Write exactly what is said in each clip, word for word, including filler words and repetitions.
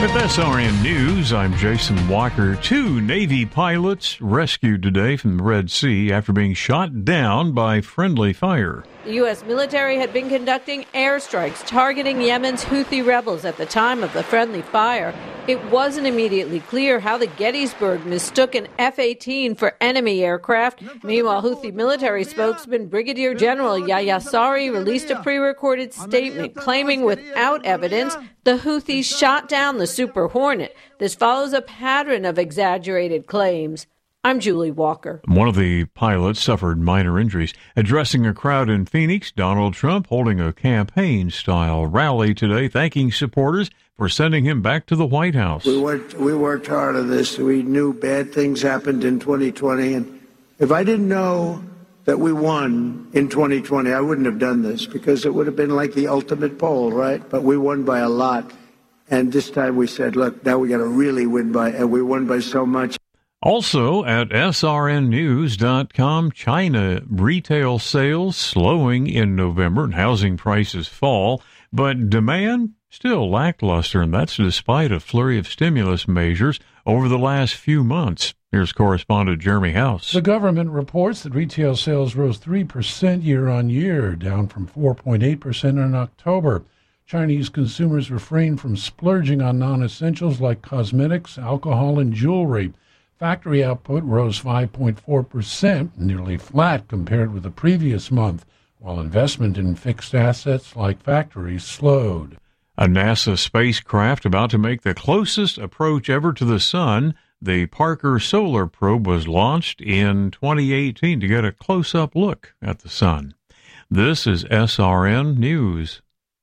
With S R N News, I'm Jason Walker. Two Navy pilots rescued today from the Red Sea after being shot down by friendly fire. The U S military had been conducting airstrikes targeting Yemen's Houthi rebels at the time of the friendly fire. It wasn't immediately clear how the Gettysburg mistook an F eighteen for enemy aircraft. Meanwhile, Houthi military spokesman Brigadier General Yahya Sari released a pre-recorded statement claiming without evidence the Houthis shot down the Super Hornet. This follows a pattern of exaggerated claims. I'm Julie Walker. One of the pilots suffered minor injuries. Addressing a crowd in Phoenix, Donald Trump holding a campaign-style rally today, thanking supporters for sending him back to the White House. We worked, we worked hard on this. We knew bad things happened in twenty twenty. And if I didn't know that we won in twenty twenty, I wouldn't have done this because it would have been like the ultimate poll, right? But we won by a lot. And this time we said, look, now we got to really win by, and we won by so much. Also at S R N news dot com, China retail sales slowing in November and housing prices fall, but demand still lackluster, and that's despite a flurry of stimulus measures over the last few months. Here's correspondent Jeremy House. The government reports that retail sales rose three percent year-on-year, down from four point eight percent in October. Chinese consumers refrained from splurging on non-essentials like cosmetics, alcohol, and jewelry. Factory output rose five point four percent, nearly flat compared with the previous month, while investment in fixed assets like factories slowed. A NASA spacecraft about to make the closest approach ever to the sun, the Parker Solar Probe was launched in twenty eighteen to get a close-up look at the sun. This is S R N News.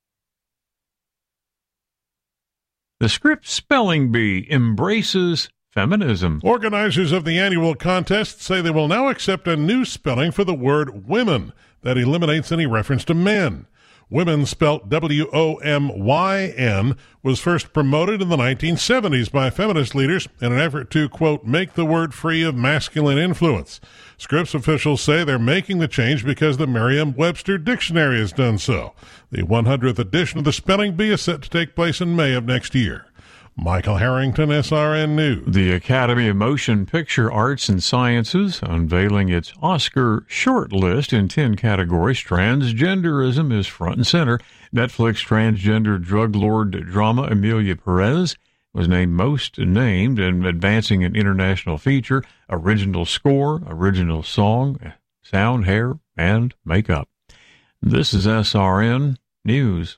The Scripps Spelling Bee embraces feminism. Organizers of the annual contest say they will now accept a new spelling for the word women that eliminates any reference to men. Women, spelt W O M Y N, was first promoted in the nineteen seventies by feminist leaders in an effort to, quote, make the word free of masculine influence. Scripps officials say they're making the change because the Merriam-Webster Dictionary has done so. The one hundredth edition of the Spelling Bee is set to take place in May of next year. Michael Harrington, S R N News. The Academy of Motion Picture Arts and Sciences unveiling its Oscar short list in ten categories. Transgenderism is front and center. Netflix transgender drug lord drama Emilia Perez was named most named and advancing an international feature, original score, original song, sound, hair, and makeup. This is S R N News.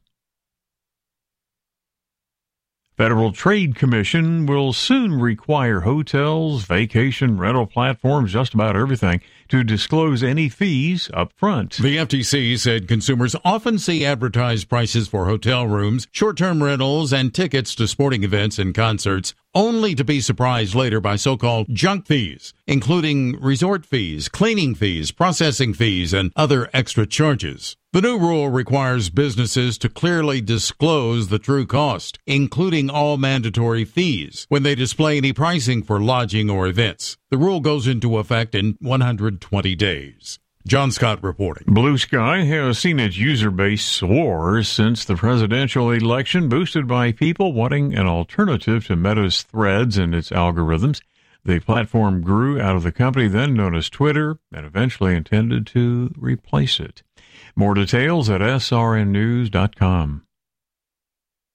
Federal Trade Commission will soon require hotels, vacation rental platforms, just about everything, to disclose any fees up front. The F T C said consumers often see advertised prices for hotel rooms, short-term rentals, and tickets to sporting events and concerts, only to be surprised later by so-called junk fees, including resort fees, cleaning fees, processing fees, and other extra charges. The new rule requires businesses to clearly disclose the true cost, including all mandatory fees, when they display any pricing for lodging or events. The rule goes into effect in one hundred twenty days. John Scott reporting. Blue Sky has seen its user base soar since the presidential election, boosted by people wanting an alternative to Meta's Threads and its algorithms. The platform grew out of the company then known as Twitter and eventually intended to replace it. More details at S R N news dot com.